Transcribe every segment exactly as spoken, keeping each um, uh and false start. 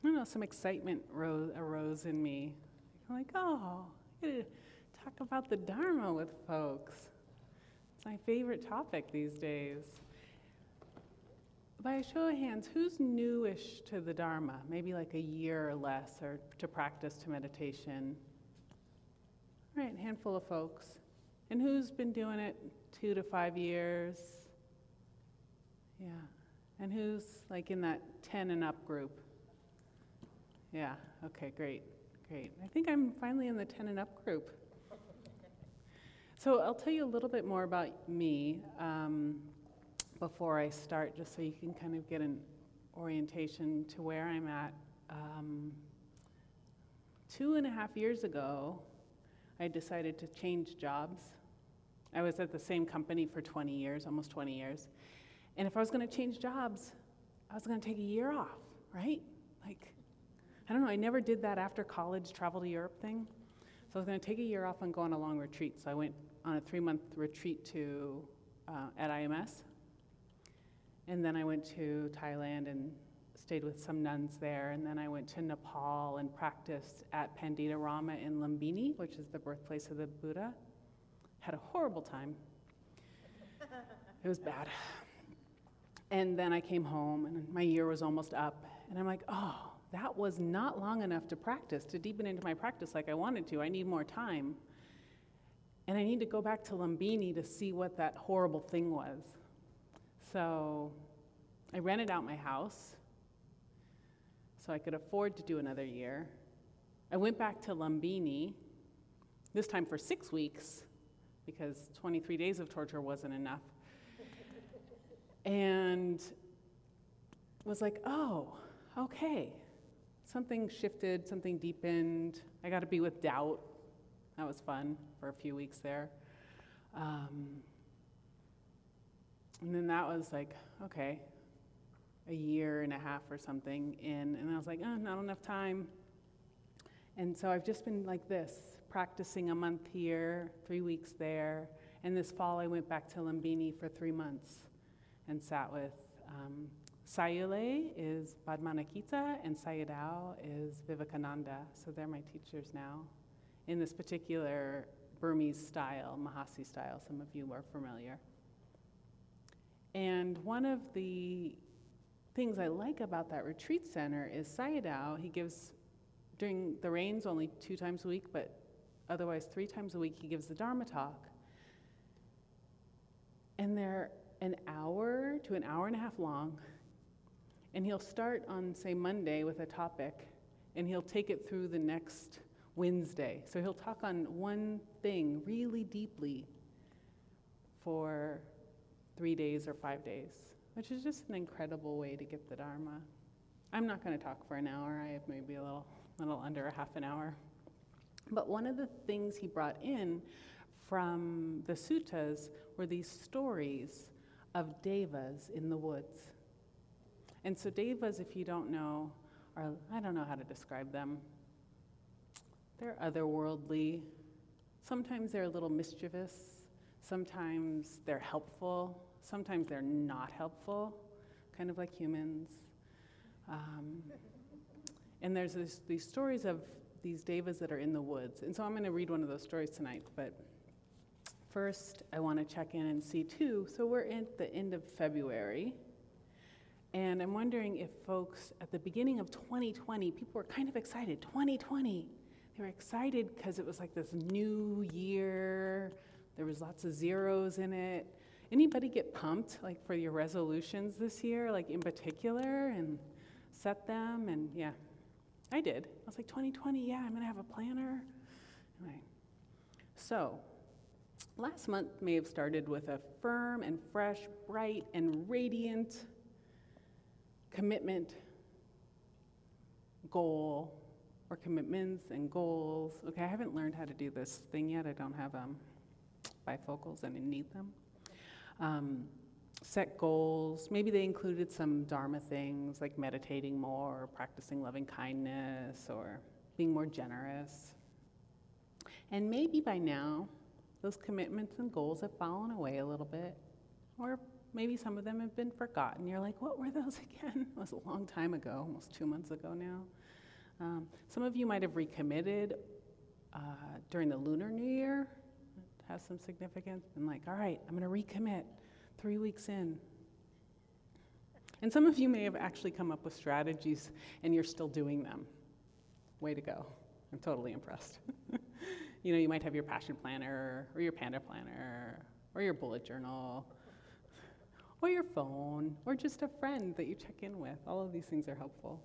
I don't know, some excitement rose, arose in me. I'm like, oh, I get to talk about the Dharma with folks. It's my favorite topic these days. By a show of hands, who's newish to the Dharma? Maybe like a year or less, or to practice to meditation. All right, handful of folks. And who's been doing it two to five years? Yeah. And who's like in that ten and up group? Yeah, okay, great, great. I think I'm finally in the ten and up group. So I'll tell you a little bit more about me um, before I start, just so you can kind of get an orientation to where I'm at. Um, two and a half years ago, I decided to change jobs. I was at the same company for twenty years, almost twenty years. And if I was going to change jobs, I was going to take a year off, right? Like, I don't know, I never did that after college, travel to Europe thing. So I was going to take a year off and go on a long retreat. So I went on a three-month retreat to uh, at I M S. And then I went to Thailand and stayed with some nuns there. And then I went to Nepal and practiced at Pandita Rama in Lumbini, which is the birthplace of the Buddha. Had a horrible time. It was bad. And then I came home, and my year was almost up. And I'm like, oh, that was not long enough to practice, to deepen into my practice like I wanted to. I need more time. And I need to go back to Lumbini to see what that horrible thing was. So I rented out my house so I could afford to do another year. I went back to Lumbini, this time for six weeks, because twenty-three days of torture wasn't enough. And was like, oh, okay. Something shifted, something deepened. I got to be with doubt. That was fun for a few weeks there. Um, and then that was like, okay, a year and a half or something in. And I was like, oh, not enough time. And so I've just been like this, practicing a month here, three weeks there. And this fall I went back to Lumbini for three months and sat with um, Sayule is Padmanakita, and Sayadaw is Vivekananda. So they're my teachers now in this particular Burmese style, Mahasi style. Some of you are familiar. And one of the things I like about that retreat center is Sayadaw. He gives, during the rains, only two times a week, but otherwise three times a week, he gives the Dharma talk. And they're an hour to an hour and a half long. And he'll start on, say, Monday with a topic, and he'll take it through the next Wednesday. So he'll talk on one thing really deeply for three days or five days, which is just an incredible way to get the Dharma. I'm not going to talk for an hour. I have maybe a little, little under a half an hour. But one of the things he brought in from the suttas were these stories of devas in the woods. And so devas, if you don't know, are, I don't know how to describe them. They're otherworldly. Sometimes they're a little mischievous. Sometimes they're helpful. Sometimes they're not helpful, kind of like humans. Um, and there's this, these stories of these devas that are in the woods. And so I'm going to read one of those stories tonight. But first, I want to check in and see, too. So we're at the end of February. And I'm wondering if folks, at the beginning of twenty twenty, people were kind of excited. twenty twenty. They were excited because it was like this new year. There was lots of zeros in it. Anybody get pumped, like, for your resolutions this year, like, in particular, and set them? And, yeah, I did. I was like, twenty twenty, yeah, I'm going to have a planner. Anyway, so last month may have started with a firm and fresh, bright and radiant commitment, goal, or commitments and goals. Okay, I haven't learned how to do this thing yet. I don't have um, bifocals and I need them. Um, set goals. Maybe they included some Dharma things like meditating more, or practicing loving kindness, or being more generous. And maybe by now, those commitments and goals have fallen away a little bit, or maybe some of them have been forgotten. You're like, what were those again? It was a long time ago, almost two months ago now. Um, some of you might have recommitted uh, during the Lunar New Year. It has some significance. And like, all right, I'm going to recommit three weeks in. And some of you may have actually come up with strategies and you're still doing them. Way to go. I'm totally impressed. You know, you might have your passion planner or your panda planner or your bullet journal or your phone or just a friend that you check in with. All of these things are helpful.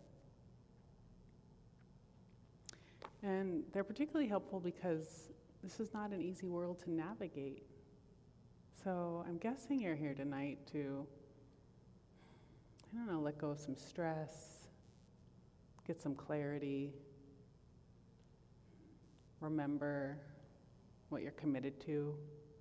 And they're particularly helpful because this is not an easy world to navigate. So I'm guessing you're here tonight to, I don't know, let go of some stress, get some clarity, remember what you're committed to.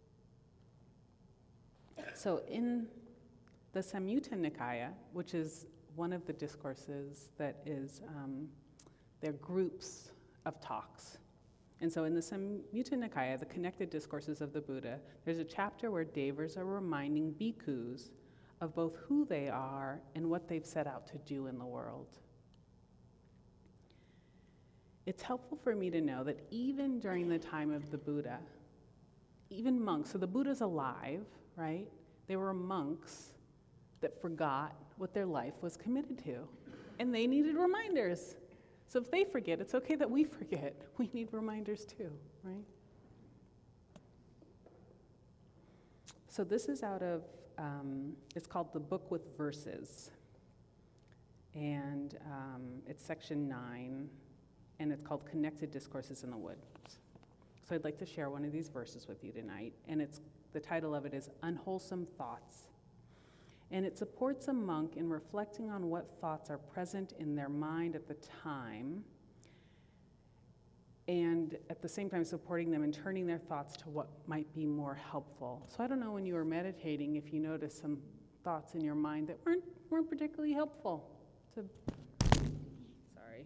So in the Samyutta Nikaya, which is one of the discourses that is, um, they're groups of talks. And so in the Samyutta Nikaya, the connected discourses of the Buddha, there's a chapter where Devas are reminding bhikkhus of both who they are and what they've set out to do in the world. It's helpful for me to know that even during the time of the Buddha, even monks, so the Buddha's alive, right? They were monks that forgot what their life was committed to, and they needed reminders. So if they forget, it's okay that we forget. We need reminders too, right? So this is out of, um, it's called The Book with Verses, and um, it's section nine, and it's called Connected Discourses in the Woods. So I'd like to share one of these verses with you tonight, and it's the title of it is Unwholesome Thoughts. And it supports a monk in reflecting on what thoughts are present in their mind at the time, and at the same time supporting them in turning their thoughts to what might be more helpful. So I don't know when you were meditating if you noticed some thoughts in your mind that weren't, weren't particularly helpful. To Sorry.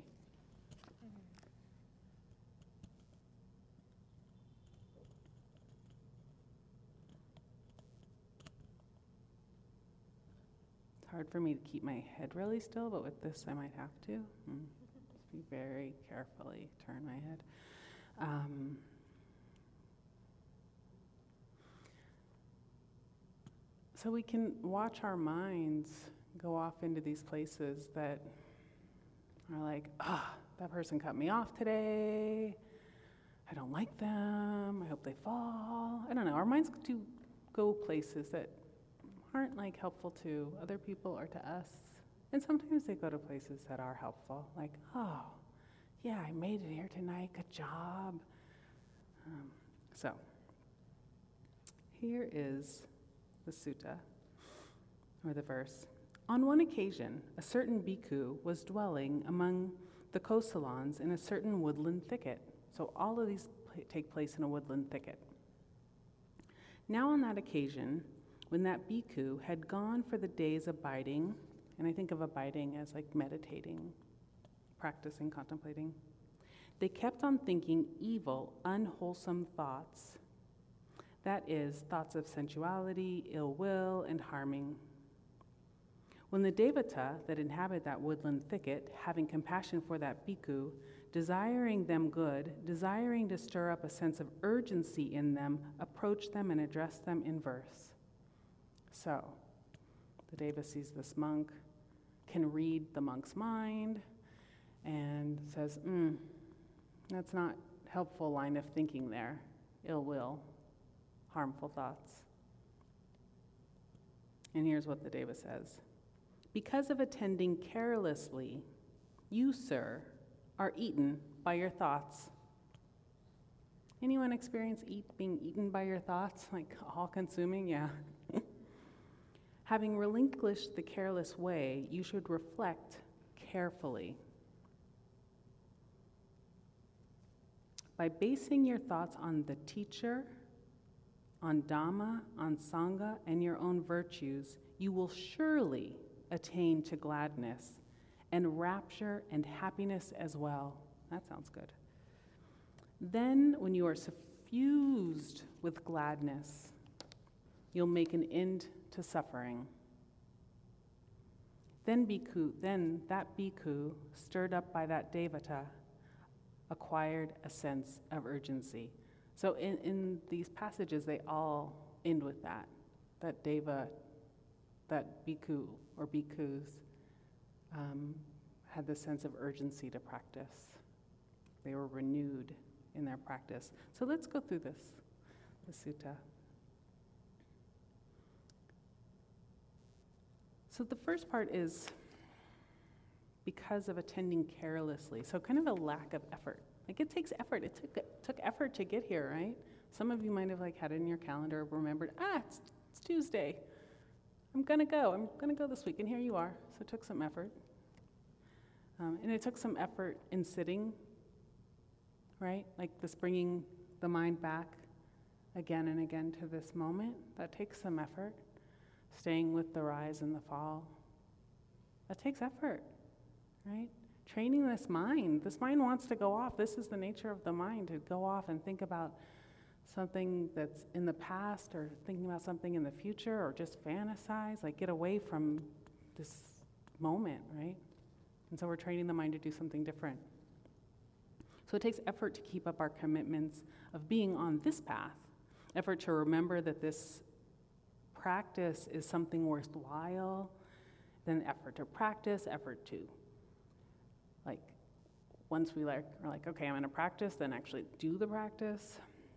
It's hard for me to keep my head really still, but with this I might have to. Hmm. Just be very carefully turn my head. Um, so we can watch our minds go off into these places that are like, ah, oh, that person cut me off today. I don't like them. I hope they fall. I don't know. Our minds do go places that aren't like helpful to other people or to us. And sometimes they go to places that are helpful, like, oh, yeah, I made it here tonight, good job. Um, so, here is the sutta, or the verse. On one occasion, a certain bhikkhu was dwelling among the Kosalans in a certain woodland thicket. So all of these pl- take place in a woodland thicket. Now on that occasion, when that bhikkhu had gone for the day's abiding, and I think of abiding as like meditating, practicing, contemplating, they kept on thinking evil, unwholesome thoughts. That is, thoughts of sensuality, ill will, and harming. When the devata that inhabit that woodland thicket, having compassion for that bhikkhu, desiring them good, desiring to stir up a sense of urgency in them, approached them and addressed them in verse. So, the deva sees this monk, can read the monk's mind, and says, mm, that's not helpful line of thinking there. Ill will, harmful thoughts. And here's what the deva says. Because of attending carelessly, you, sir, are eaten by your thoughts. Anyone experience eat, being eaten by your thoughts? Like all-consuming? Yeah. Having relinquished the careless way, you should reflect carefully. By basing your thoughts on the teacher, on Dhamma, on Sangha, and your own virtues, you will surely attain to gladness and rapture and happiness as well. That sounds good. Then, when you are suffused with gladness, you'll make an end to suffering. Then bhikkhu, then that bhikkhu, stirred up by that devata, acquired a sense of urgency. So in, in these passages, they all end with that, that deva, that bhikkhu or bhikkhus um, had the sense of urgency to practice. They were renewed in their practice. So let's go through this, the sutta. So the first part is because of attending carelessly. So kind of a lack of effort. Like it takes effort. It took it took effort to get here, right? Some of you might have like had it in your calendar, remembered, ah, it's, it's Tuesday. I'm gonna go. I'm gonna go this week, and here you are. So it took some effort. Um, and it took some effort in sitting, right? Like this bringing the mind back again and again to this moment. That takes some effort. Staying with the rise and the fall. That takes effort, right? Training this mind. This mind wants to go off. This is the nature of the mind, to go off and think about something that's in the past or thinking about something in the future or just fantasize, like get away from this moment, right? And so we're training the mind to do something different. So it takes effort to keep up our commitments of being on this path, effort to remember that this practice is something worthwhile, then effort to practice, effort to, like, once we like, are like, okay, I'm gonna practice, then actually do the practice.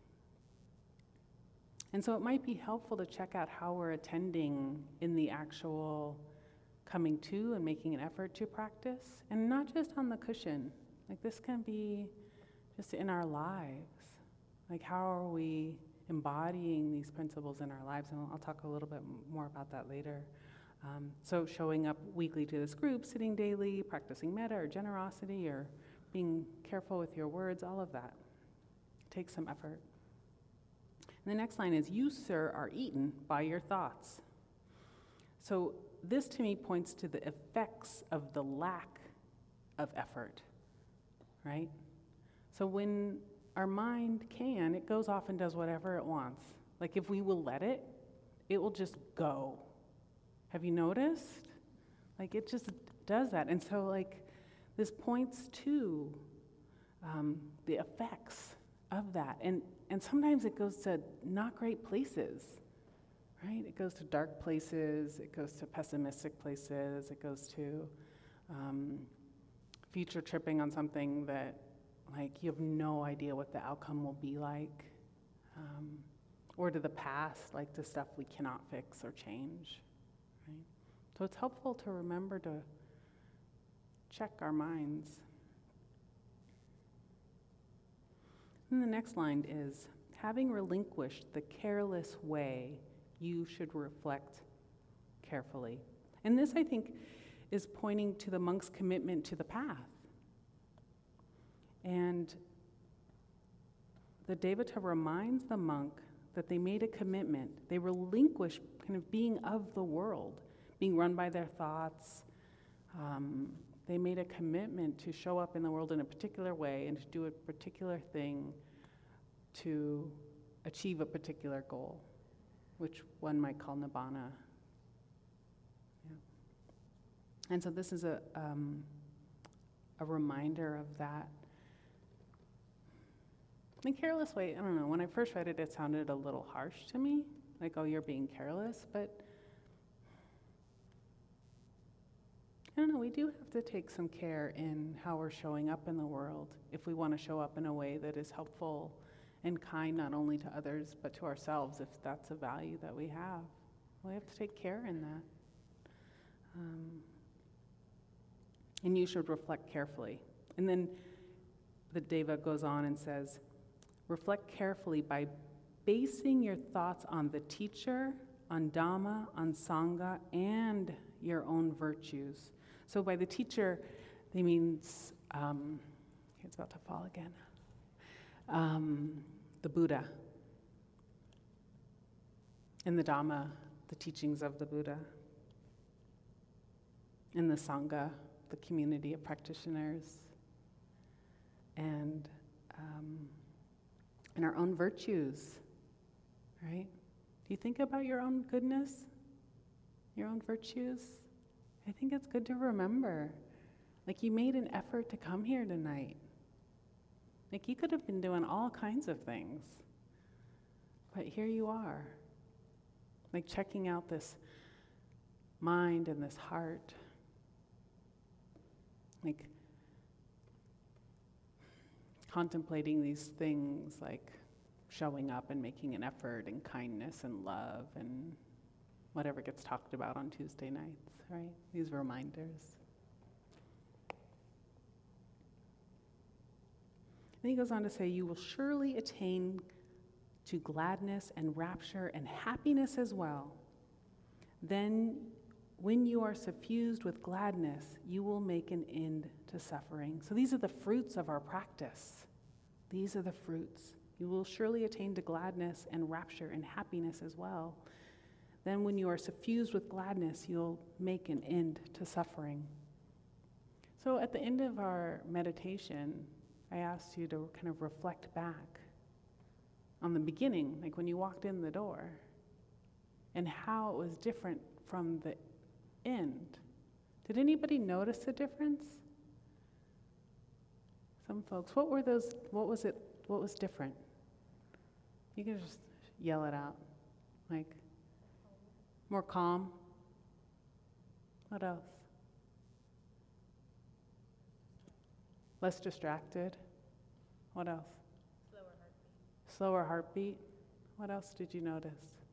And so it might be helpful to check out how we're attending in the actual coming to and making an effort to practice, and not just on the cushion. Like this can be just in our lives. Like how are we embodying these principles in our lives? And I'll talk a little bit more about that later. Um, so showing up weekly to this group, sitting daily, practicing metta or generosity, or being careful with your words, all of that takes some effort. And the next line is, you, sir, are eaten by your thoughts. So this to me points to the effects of the lack of effort, right? So when our mind can, it goes off and does whatever it wants. Like if we will let it, it will just go. Have you noticed? Like it just does that. And so like this points to um, the effects of that. And, and sometimes it goes to not great places, right? It goes to dark places, it goes to pessimistic places, it goes to um, future tripping on something that like you have no idea what the outcome will be like, um, or to the past, like the stuff we cannot fix or change, right? So it's helpful to remember to check our minds. And the next line is, having relinquished the careless way, you should reflect carefully. And this, I think, is pointing to the monk's commitment to the path. And the Devata reminds the monk that they made a commitment. They relinquished kind of being of the world, being run by their thoughts. Um, they made a commitment to show up in the world in a particular way and to do a particular thing to achieve a particular goal, which one might call nibbana. Yeah. And so this is a, um, a reminder of that. In a careless way, I don't know, when I first read it, it sounded a little harsh to me, like, oh, you're being careless, but I don't know, we do have to take some care in how we're showing up in the world if we want to show up in a way that is helpful and kind not only to others, but to ourselves, if that's a value that we have. We have to take care in that. Um, and you should reflect carefully. And then the Deva goes on and says, reflect carefully by basing your thoughts on the teacher, on Dhamma, on Sangha, and your own virtues. So by the teacher, they means, um, it's about to fall again, um, the Buddha, and the Dhamma, the teachings of the Buddha, and the Sangha, the community of practitioners, and um, and our own virtues, right? Do you think about your own goodness? your own virtues, I think it's good to remember. Like, you made an effort to come here tonight. Like, you could have been doing all kinds of things, but here you are. Like, checking out this mind and this heart. Like, contemplating these things, like showing up and making an effort and kindness and love and whatever gets talked about on Tuesday nights, right? These reminders. And he goes on to say, you will surely attain to gladness and rapture and happiness as well. Then, when you are suffused with gladness, you will make an end to suffering. So these are the fruits of our practice. These are the fruits. You will surely attain to gladness and rapture and happiness as well. Then when you are suffused with gladness, you'll make an end to suffering. So at the end of our meditation, I asked you to kind of reflect back on the beginning, like when you walked in the door, and how it was different from the end. Did anybody notice a difference? Some folks. What were those, what was it, what was different? You can just yell it out. Like, more calm. What else? Less distracted. What else? Slower heartbeat. Slower heartbeat. What else did you notice?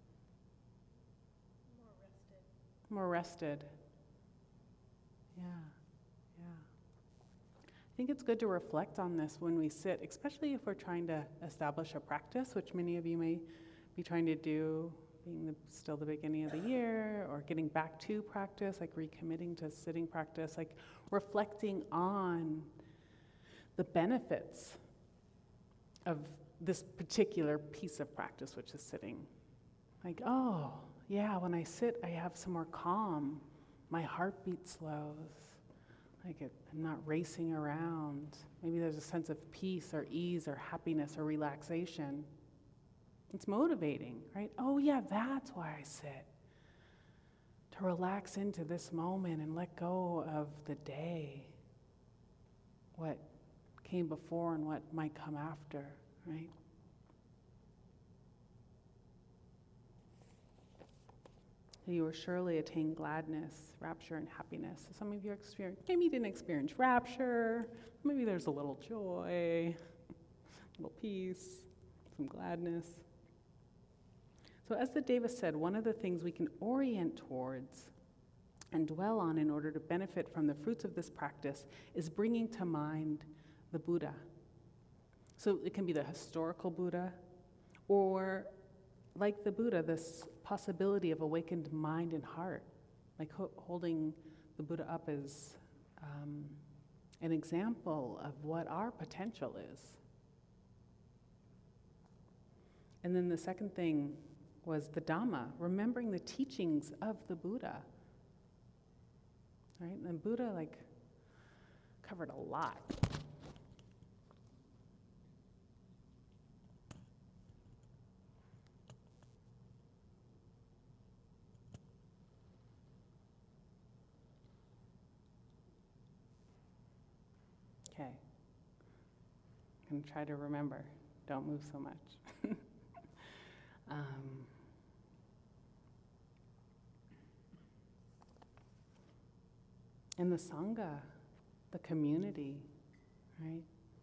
More rested. More rested. Yeah, yeah. I think it's good to reflect on this when we sit, especially if we're trying to establish a practice, which many of you may be trying to do, being the, still the beginning of the year, or getting back to practice, like recommitting to sitting practice, like reflecting on the benefits of this particular piece of practice, which is sitting. Like, oh, yeah, when I sit, I have some more calm. My heartbeat slows. Like it, I'm not racing around. Maybe there's a sense of peace or ease or happiness or relaxation. It's motivating, right? Oh yeah, that's why I sit. To relax into this moment and let go of the day. What came before and what might come after, right? You will surely attain gladness, rapture, and happiness. So some of you experience, maybe you didn't experience rapture, maybe there's a little joy, a little peace, some gladness. So as the Deva said, one of the things we can orient towards and dwell on in order to benefit from the fruits of this practice is bringing to mind the Buddha. So it can be the historical Buddha, or like the Buddha, this possibility of awakened mind and heart, like ho- holding the Buddha up as um, an example of what our potential is. And then the second thing was the Dhamma, remembering the teachings of the Buddha. Right? And the Buddha like covered a lot. Okay. I'm going to try to remember. Don't move so much. um, and the Sangha, the community, right?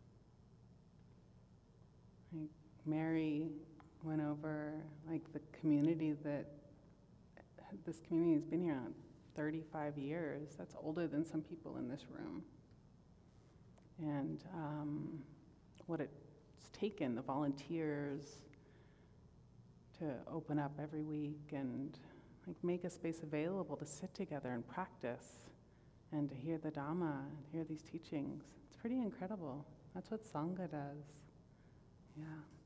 Like Mary went over, like the community that, this community has been here on thirty-five years. That's older than some people in this room. And um, what it's taken, the volunteers to open up every week and like make a space available to sit together and practice and to hear the Dhamma, and hear these teachings. It's pretty incredible. That's what Sangha does. Yeah.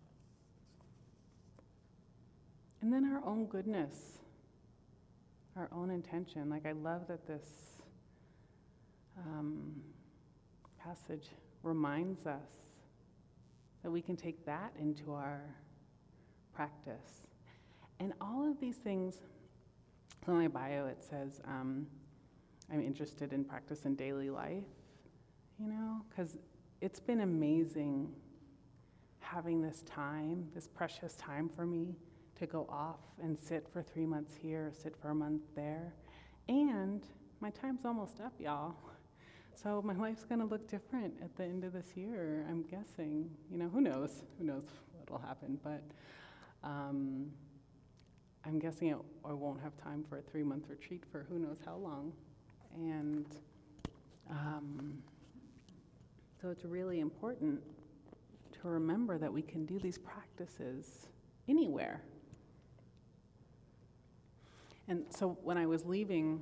And then our own goodness, our own intention. Like I love that this um, passage reminds us that we can take that into our practice. And all of these things In my bio, it says um, I'm interested in practice in daily life, you know, because it's been amazing having this time, this precious time for me to go off and sit for three months here, sit for a month there. And my time's almost up, y'all. So my life's gonna look different at the end of this year, I'm guessing. You know, who knows? Who knows what'll happen, but um, I'm guessing it, I won't have time for a three-month retreat for who knows how long. And um, so it's really important to remember that we can do these practices anywhere. And so when I was leaving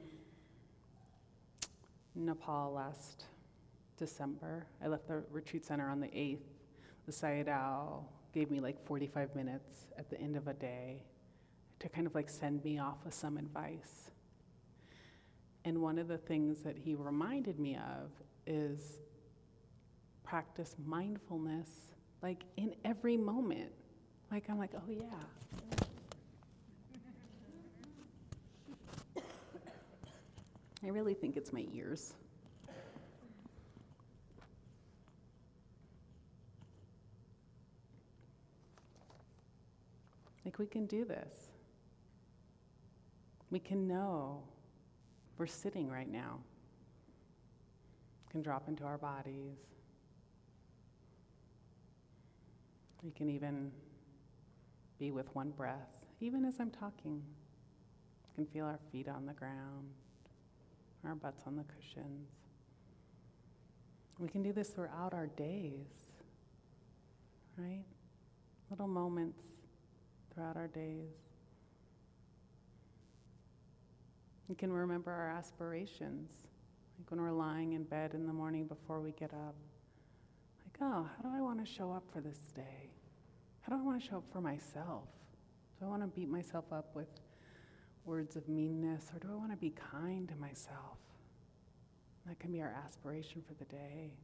Nepal last December, I left the retreat center on the eighth. The Sayadaw gave me like forty-five minutes at the end of a day to kind of like send me off with some advice. And one of the things that he reminded me of is practice mindfulness, like in every moment. Like I'm like, oh yeah. I really think it's my ears. Like we can do this. We can know we're sitting right now. We can drop into our bodies. We can even be with one breath, even as I'm talking. We can feel our feet on the ground, our butts on the cushions. We can do this throughout our days, right? Little moments throughout our days. We can remember our aspirations, like when we're lying in bed in the morning before we get up. Like, oh, how do I want to show up for this day? How do I want to show up for myself? Do I want to beat myself up with words of meanness, or do I want to be kind to myself? That can be our aspiration for the day.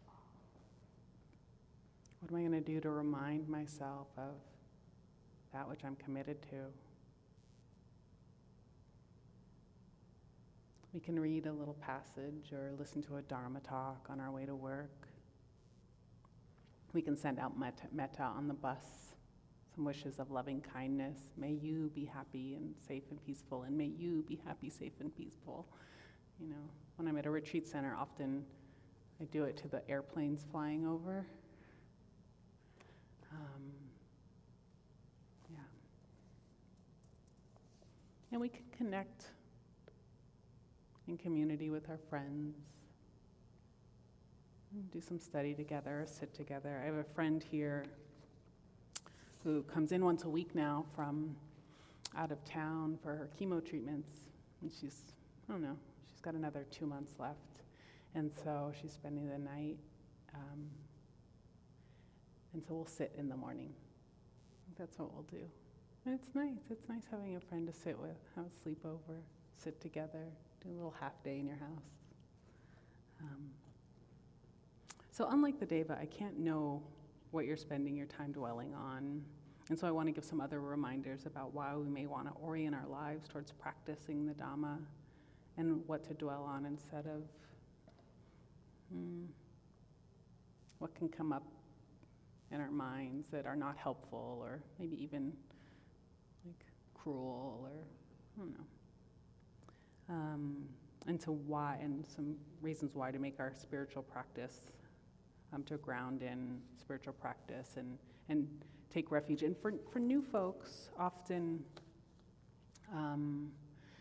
What am I going to do to remind myself of that which I'm committed to? We can read a little passage or listen to a Dharma talk on our way to work. We can send out metta, metta on the bus, some wishes of loving kindness. May you be happy and safe and peaceful, and may you be happy, safe, and peaceful. You know, when I'm at a retreat center, often I do it to the airplanes flying over. Um, yeah. And we can connect in community with our friends, do some study together, sit together. I have a friend here who comes in once a week now from out of town for her chemo treatments, and she's, I don't know, she's got another two months left, and so she's spending the night, um, and so we'll sit in the morning. I think that's what we'll do. And it's nice, it's nice having a friend to sit with, have a sleepover, sit together, do a little half day in your house. Um, so unlike the Deva, I can't know what you're spending your time dwelling on. And so I want to give some other reminders about why we may want to orient our lives towards practicing the Dhamma and what to dwell on instead of hmm, what can come up in our minds that are not helpful or maybe even like cruel or I don't know. Um, and so why, and some reasons why to make our spiritual practice, um, to ground in spiritual practice and, and take refuge. And for, for new folks, often, um,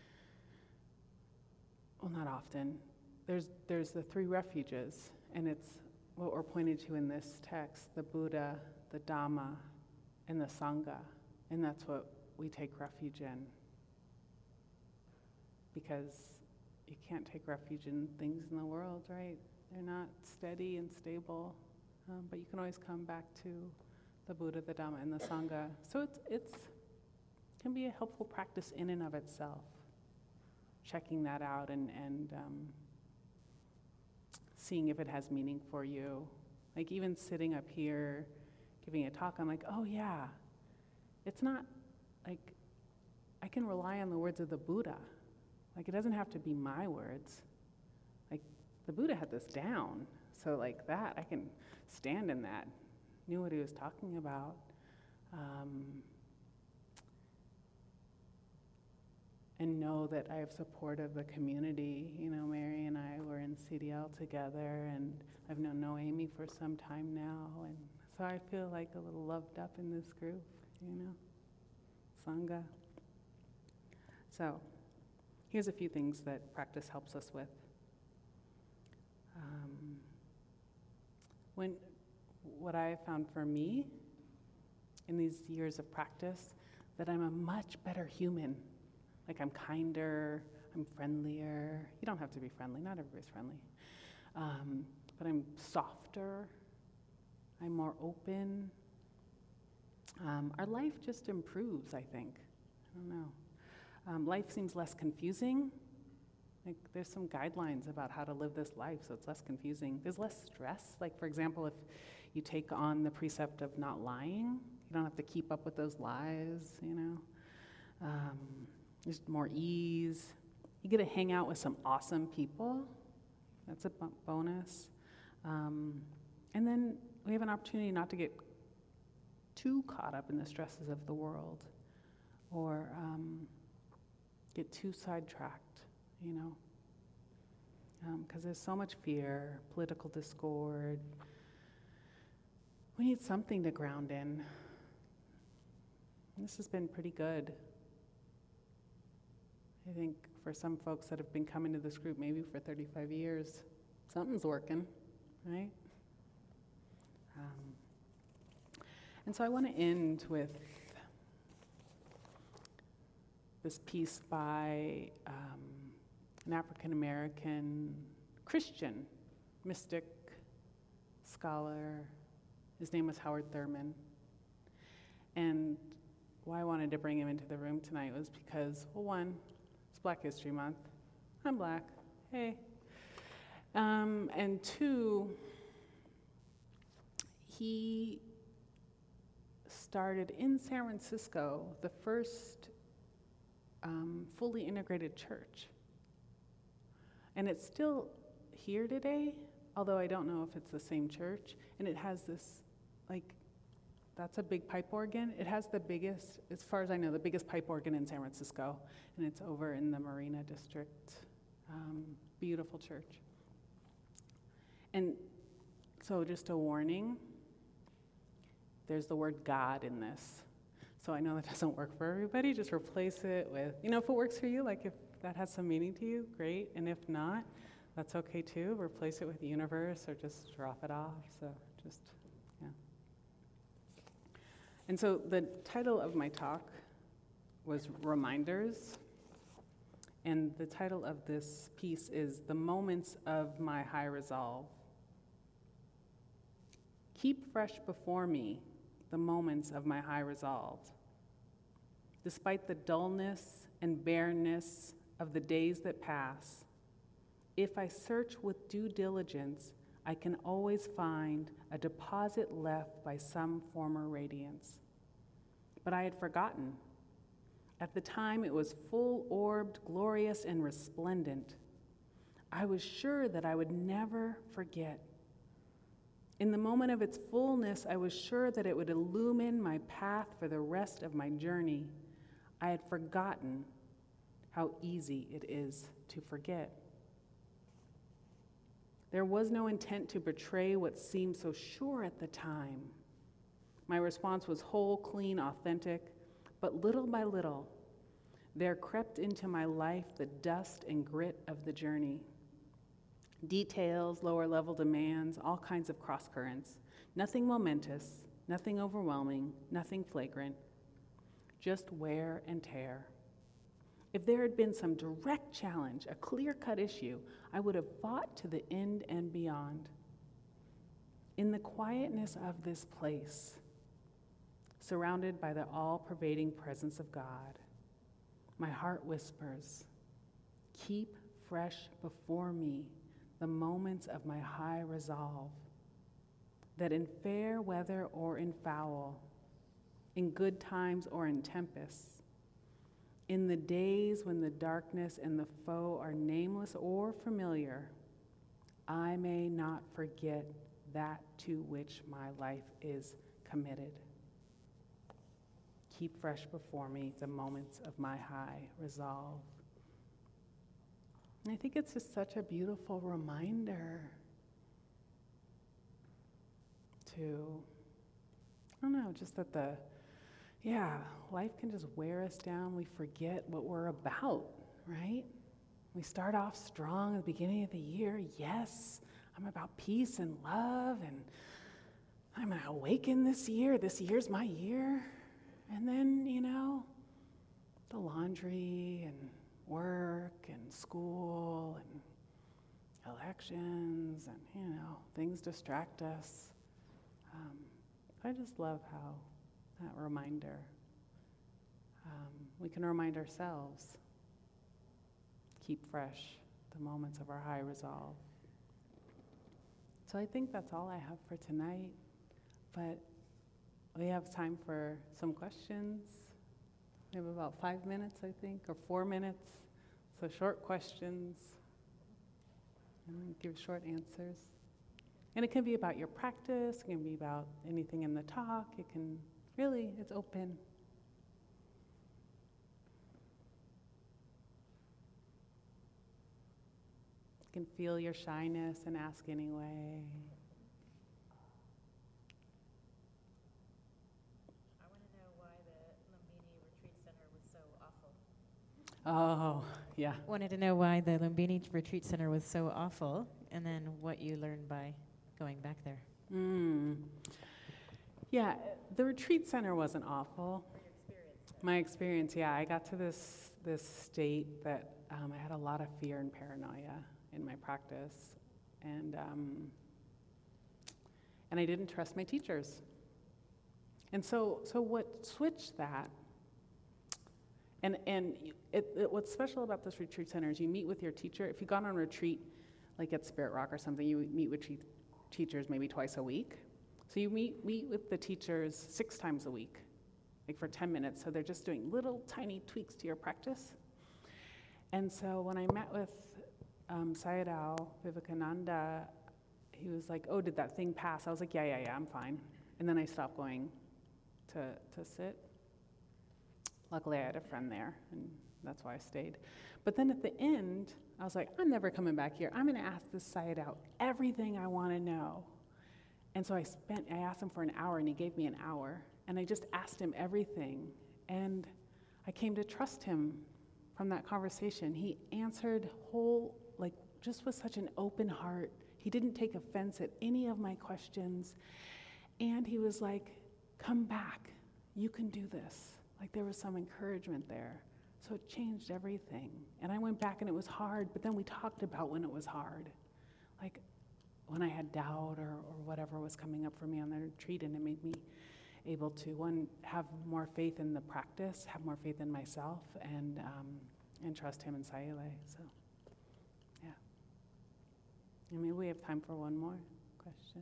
well, not often, there's, there's the three refuges, and it's what we're pointed to in this text, the Buddha, the Dhamma, and the Sangha, and that's what we take refuge in. Because you can't take refuge in things in the world, right? They're not steady and stable, um, but you can always come back to the Buddha, the Dhamma, and the Sangha. So it's it's can be a helpful practice in and of itself, checking that out and, and um, seeing if it has meaning for you. Like even sitting up here, giving a talk, I'm like, oh yeah, it's not like I can rely on the words of the Buddha. Like, it doesn't have to be my words. Like, the Buddha had this down. So like that, I can stand in that, knew what he was talking about. Um, and know that I have support of the community. You know, Mary and I were in C D L together, and I've known Noemi for some time now, and so I feel like a little loved up in this group, you know, Sangha. So, here's a few things that practice helps us with. Um, when, what I have found for me in these years of practice, that I'm a much better human. Like, I'm kinder, I'm friendlier. You don't have to be friendly, not everybody's friendly. Um, but I'm softer, I'm more open. Um, our life just improves, I think. I don't know. Um, life seems less confusing. Like, there's some guidelines about how to live this life, so it's less confusing. There's less stress. Like, for example, if you take on the precept of not lying, you don't have to keep up with those lies, you know. Um, there's more ease. You get to hang out with some awesome people. That's a b- bonus. Um, and then we have an opportunity not to get too caught up in the stresses of the world or um, get too sidetracked, you know, because um, there's so much fear, political discord. We need something to ground in. This has been pretty good. I think for some folks that have been coming to this group maybe for thirty-five years, something's working, right? Um, and so I want to end with this piece by um, an African-American Christian mystic, scholar. His name was Howard Thurman. And why I wanted to bring him into the room tonight was because, well, one, it's Black History Month. I'm Black. Hey. Um, and two, he started in San Francisco the first um, fully integrated church. And it's still here today, although I don't know if it's the same church. And it has this, like, that's a big pipe organ. It has the biggest, as far as I know, the biggest pipe organ in San Francisco. And it's over in the Marina District. Um, beautiful church. And so just a warning, there's the word God in this. So I know that doesn't work for everybody. Just replace it with, you know, if it works for you, like if that has some meaning to you, great. And if not, that's okay too. Replace it with universe or just drop it off. So just, yeah. And so the title of my talk was Reminders. And the title of this piece is The Moments of My High Resolve. Keep fresh before me the moments of my high resolve. Despite the dullness and bareness of the days that pass, if I search with due diligence, I can always find a deposit left by some former radiance. But I had forgotten. At the time, it was full-orbed, glorious, and resplendent. I was sure that I would never forget. In the moment of its fullness, I was sure that it would illumine my path for the rest of my journey. I had forgotten how easy it is to forget. There was no intent to betray what seemed so sure at the time. My response was whole, clean, authentic, but little by little, there crept into my life the dust and grit of the journey. Details, lower-level demands, all kinds of cross-currents. Nothing momentous, nothing overwhelming, nothing flagrant. Just wear and tear. If there had been some direct challenge, a clear-cut issue, I would have fought to the end and beyond. In the quietness of this place, surrounded by the all-pervading presence of God, my heart whispers, keep fresh before me the moments of my high resolve, that in fair weather or in foul, in good times or in tempests, In the days when the darkness and the foe are nameless or familiar, I may not forget that to which my life is committed. Keep fresh before me the moments of my high resolve. And I think it's just such a beautiful reminder to, I don't know, just that the, yeah, life can just wear us down. We forget what we're about, right? We start off strong at the beginning of the year. Yes, I'm about peace and love, and I'm going to awaken this year. This year's my year. And then, you know, the laundry and work and school and elections and, you know, things distract us. Um, I just love how that reminder, um, we can remind ourselves, keep fresh the moments of our high resolve. So I think that's all I have for tonight, but we have time for some questions. We have about five minutes, I think, or four minutes. So short questions, and give short answers. And it can be about your practice, it can be about anything in the talk, it can, really, it's open. You can feel your shyness and ask anyway. I want to know why the Lumbini Retreat Center was so awful. Oh, yeah. Wanted to know why the Lumbini Retreat Center was so awful, and then what you learned by going back there. Mm. Yeah, the retreat center wasn't awful. Or your experience. My experience, yeah, I got to this this state that um, I had a lot of fear and paranoia in my practice, and um, and I didn't trust my teachers. And so, so what switched that? And and it, it, what's special about this retreat center is you meet with your teacher. If you've gone on retreat, like at Spirit Rock or something, you meet with te- teachers maybe twice a week. So you meet meet with the teachers six times a week, like for ten minutes. So they're just doing little tiny tweaks to your practice. And so when I met with um, Sayadaw Vivekananda, he was like, "Oh, did that thing pass?" I was like, "Yeah, yeah, yeah, I'm fine." And then I stopped going to to sit. Luckily, I had a friend there, and that's why I stayed. But then at the end, I was like, I'm never coming back here. I'm going to ask this Sayadaw everything I want to know. And so I spent, I asked him for an hour, and he gave me an hour. And I just asked him everything. And I came to trust him from that conversation. He answered whole, like, just with such an open heart. He didn't take offense at any of my questions. And he was like, come back. You can do this. Like, there was some encouragement there. So it changed everything. And I went back and it was hard, but then we talked about when it was hard. Like when I had doubt or, or whatever was coming up for me on the retreat, and it made me able to, one, have more faith in the practice, have more faith in myself, and um, and trust him and Sayadaw. So, yeah. And maybe we have time for one more question.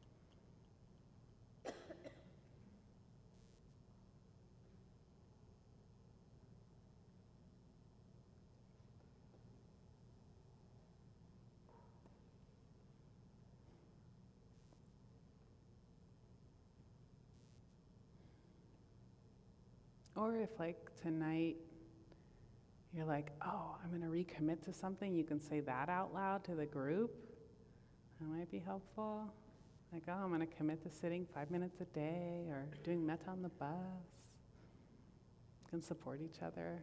Or if, like, tonight you're like, oh, I'm going to recommit to something, you can say that out loud to the group. That might be helpful. Like, oh, I'm going to commit to sitting five minutes a day, or doing metta on the bus. You can support each other.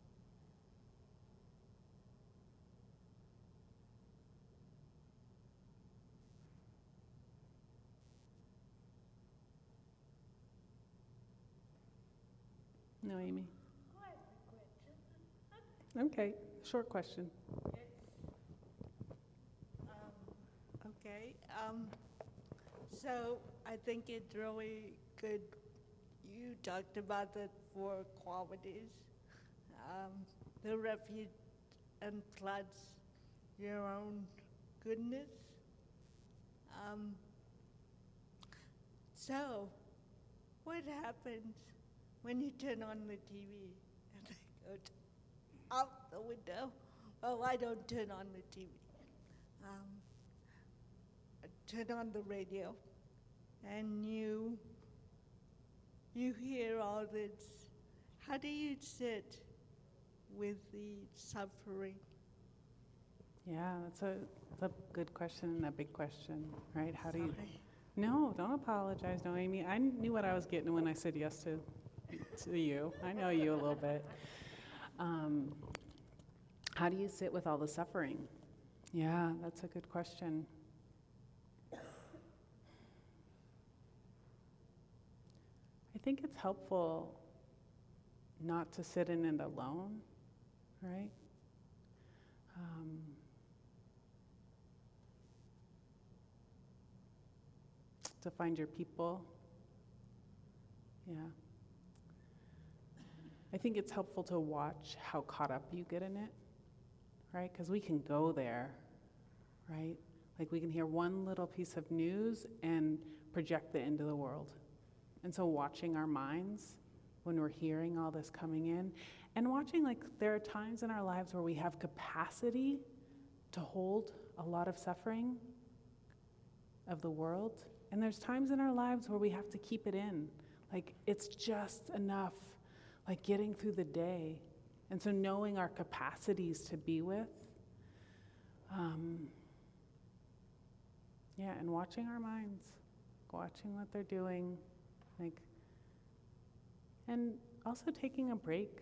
No, Amy? I have a question. Okay, short question. Um, okay, um, so I think it's really good. You talked about the four qualities, um, the refuge and plus your own goodness. Um, so, what happens when you turn on the T V and think, it out the window. Well, I don't turn on the T V. Um, I turn on the radio, and you you hear all this. How do you sit with the suffering? Yeah, that's a, that's a good question and a big question, right? How do you? Sorry. No, don't apologize, no, Amy. I knew what I was getting when I said yes to, to you. I know you a little bit. Um, how do you sit with all the suffering? Yeah, that's a good question. I think it's helpful not to sit in it alone, right? Um, to find your people. Yeah. I think it's helpful to watch how caught up you get in it, right? Because we can go there, right? Like we can hear one little piece of news and project it into the world. And so watching our minds when we're hearing all this coming in, and watching, like, there are times in our lives where we have capacity to hold a lot of suffering of the world. And there's times in our lives where we have to keep it in. Like, it's just enough, like getting through the day. And so knowing our capacities to be with, um, yeah, and watching our minds, watching what they're doing, like, and also taking a break.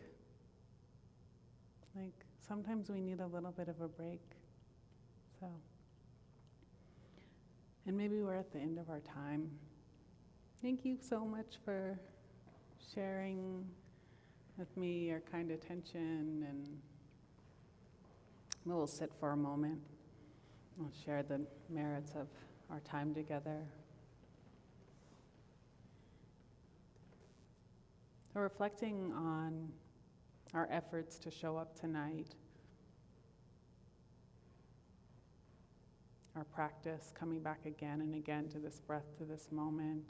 Like, sometimes we need a little bit of a break. So, and maybe we're at the end of our time. Thank you so much for sharing with me your kind attention, and we'll sit for a moment. We'll share the merits of our time together. So reflecting on our efforts to show up tonight, our practice coming back again and again to this breath, to this moment,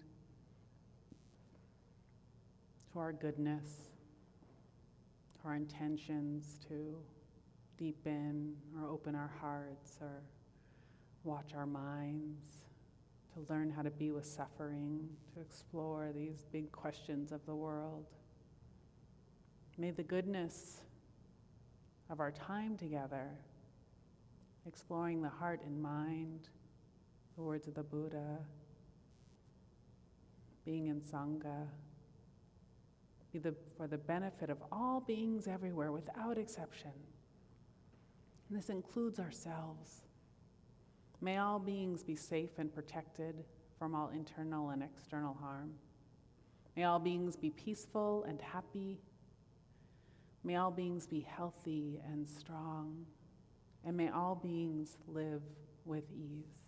to our goodness, to our intentions to deepen or open our hearts or watch our minds, to learn how to be with suffering, to explore these big questions of the world. May the goodness of our time together, exploring the heart and mind, the words of the Buddha, being in Sangha, be the, for the benefit of all beings everywhere without exception. And this includes ourselves. May all beings be safe and protected from all internal and external harm. May all beings be peaceful and happy. May all beings be healthy and strong. And may all beings live with ease.